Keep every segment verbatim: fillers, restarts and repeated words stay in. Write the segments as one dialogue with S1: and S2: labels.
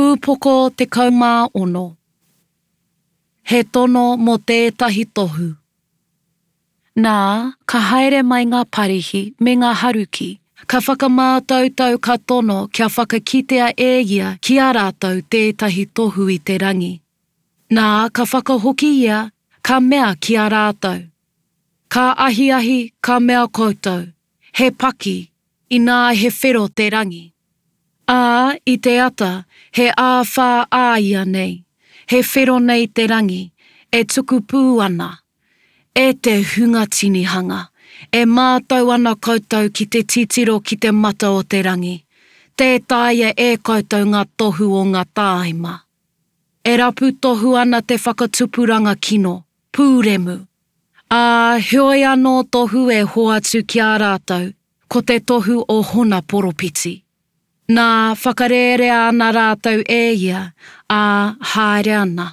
S1: Pūpoko te kaumā ono. He tono mo tētahi tohu. Nā, ka haere mai ngā parihi me ngā haruki, ka whakamātautau ka tono kia whakakitea e ia ki a rātou tētahi tohu i te rangi. Nā, ka whakahoki ia, ka mea ki a rātou. Ka ahi ahi, ka mea koutou, he paki, i nā he whero te rangi. Ā, i te ata, he āwhā ā ia nei, he whero nei te rangi, e tuku pū ana. E te hunga tinihanga, e mātau ana koutou ki te titiro ki te mata o te rangi. Tētaia e koutou ngā tohu o ngā tāima. E rapu tohu ana te whakatupuranga kino, pūremu. Ā, heoi anō tohu e hoatu ki a rātou, ko te tohu o hona poropiti. Nā whakarere ana rātou e ia, ā haere ana.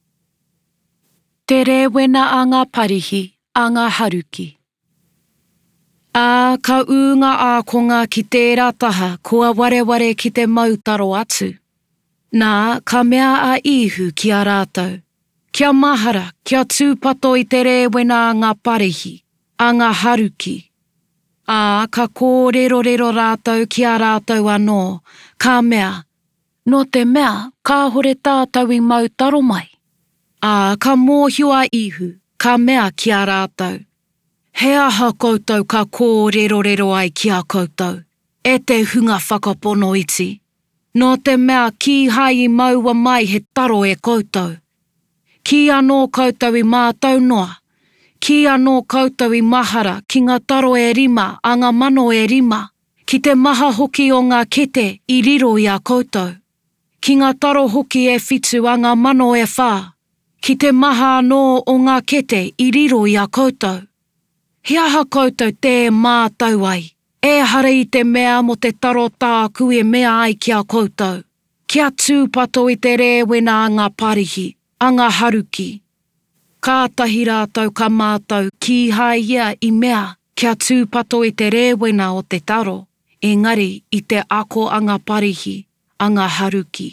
S1: Te rewena a ngā parihi, a ngā haruki. Ā, ka unga ākonga ki tērā taha kua wareware ki te mautaro atu. Nā, ka mea a ihu ki a rātou. Kia mahara, kia tūpato i te rewena a ngā parihi, a ngā haruki. Ā, ka kōrero-rero rātou ki a rātou anō, ka mea. No te mea, ka hore tātou i mautaro mai. Ā, ka mōhua ihu, ka mea ki a rātou. He aha koutou ka kōrero-rero ai ki a koutou, e te hunga whakapono iti. No te mea ki hai i maua mai he taro e koutou. Ki anō koutou i mātou noa. Ki anō koutou i mahara ki ngā taro e rima a ngā mano e rima. Ki te maha hoki o ngā kete i riro i a koutou. Ki ngā taro hoki e whitu a ngā mano e whā. Ki te maha anō o ngā kete i riro i a koutou. He aha koutou te mātau ai. E hara i te mea mo te taro tāku e mea ai ki a koutou. Kia tūpato i te rewena a ngā parihi, a ngā haruki. Kātahi rātou ka mātou ki hai ia i mea kia tūpato i te rewena o te taro, engari i te ako a ngā parihi, a ngā haruki.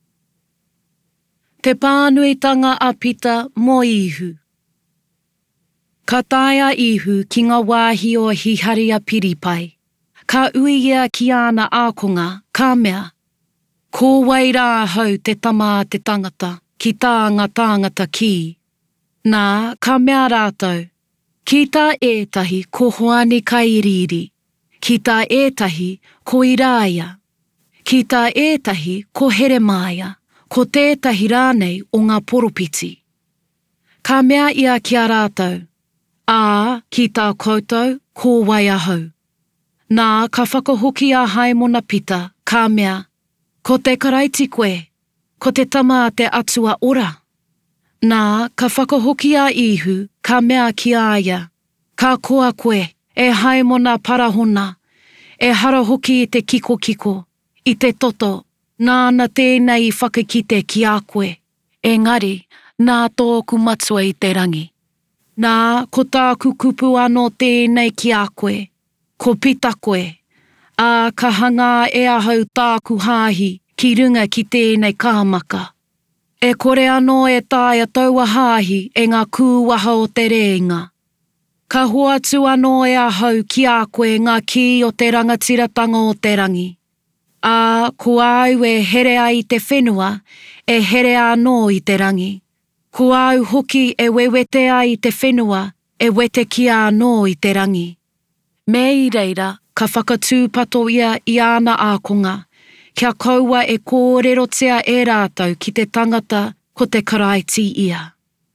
S1: Te pānuitanga a pita mo ihu. Ka taia ihu ki ngā wāhi o Hiharia Piripai. Ka ui ia ki ana ākonga, ka mea. Ko wai rā hau te tama a te tangata, ki tā ngā tāngata ki. Nā, ka mea rātou. Ki tā ētahi ko hoani kairiri. Ki tā ētahi ko irāia. Ki tā ētahi ko heremāia. Ko tētahi rānei o ngā poropiti. Ka mea ia ki a rātou. Ā, ki tā koutou, ko wai ahau. Nā, ka whakahoki a haimona pita, ka mea. Ko te karaiti koe, ko te tama a te atua ora. Nā, ka whakahoki a ihu, ka mea ki a ia. Ka koa koe, e haimona parahona. E hara hoki i te kiko kiko, i te toto. Nāna tēnei i whakakite ki a koe. Engari, nā tōku matua i te rangi. Nā, ko tāku kupu anō tēnei ki a koe. Ko pita koe. Ā, ka hanga e ahau tāku hāhi ki runga ki tēnei kāmaka. E kore anō e tāia taua hāhi e ngā kūwaha o te reinga. Ka hoatu anō e ahau ki a koe ngā ki o te rangatiratanga o te rangi. Ā, ko au e here ai te whenua, e here anō i te rangi. Ko au hoki e wewete ai te whenua, e wete ki anō i te rangi. Me i reira, ka whakatūpato ia i ana ākonga, kia kaua e kōrerotia e rātou ki te tangata ko te karaiti ia.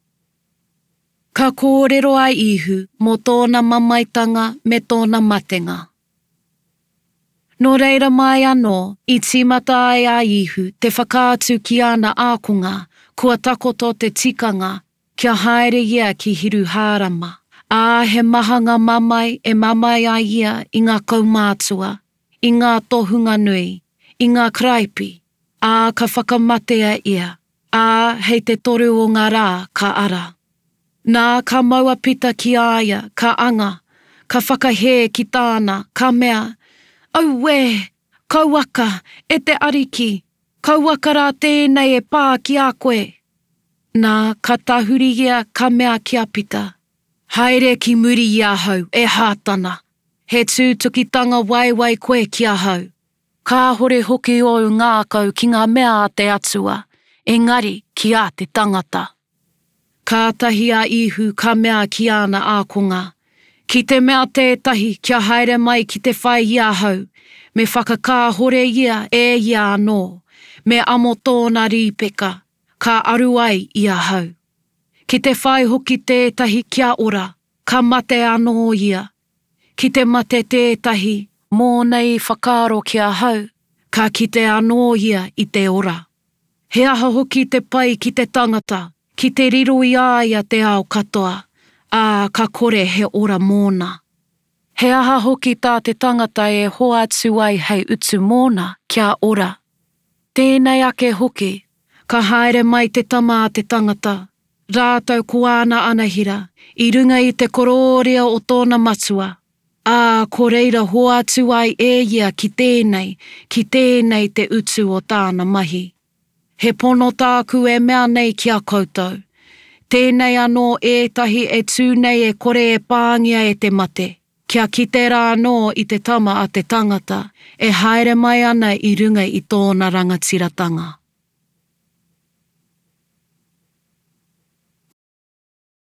S1: Ka kōrero ai ihu mo tōna mamaitanga me tōna matenga. No reira mai anō, i tīmata ai a ihu te whakaatu ki ana ākonga, kua takoto te tikanga, kia haere ia ki hiru hārama. Ā, he maha ngā mamai e mamai ai ia i ngā kaumātua, i ngā tohunga nui, i ngā kraipi. Ā, ka whakamatea ia. Ā, hei te toru o ngā rā ka ara. Nā, ka maua pita ki aia, ka anga, ka whakahe ki tāna, ka mea. Au we, kauaka, e te ariki. Kauakara tēnei e pā ki a koe. Nā, ka tahuri ia ka mea kia pita. Haere ki muri ia hau, e hātana. He tūtukitanga waiwai koe ki a hau. Ka hore hoki o ngā kau ki ngā mea a te atua, engari ki a te tangata. Ka tahi a ihu ka mea ki ana ākonga. Ki te mea tētahi kia haere mai ki te whai ia hau, me whakakāhore ia e ia anō, me amo tōna rīpeka, ka aru ai ia hau. Ki te whai hoki tētahi kia ora, ka mate anō ia. Ki te mate tētahi, mō nei whakaaro kia hau, ka kite anō ia i te ora. He aha hoki te pai ki te tangata, ki te riro i aia te ao katoa, ā ka kore he ora mōna. He aha hoki tā te tangata e hoa atu ai hei utu mōna kia ora. Tēnei ake hoki, ka haere mai te tama a te tangata, rātau koana anahira, i runga i te korōrea o tōna matua. Ā, ko reira hoa atu ai e ia ki tēnei, ki tēnei te utu o tāna mahi. He pono tāku e mea nei ki a koutou. Tēnei anō ētahi e tūnei e kore e pāngia e te mate. Kia kite rā anō i te tama a te tangata, e haere mai ana i runga i tōna rangatiratanga.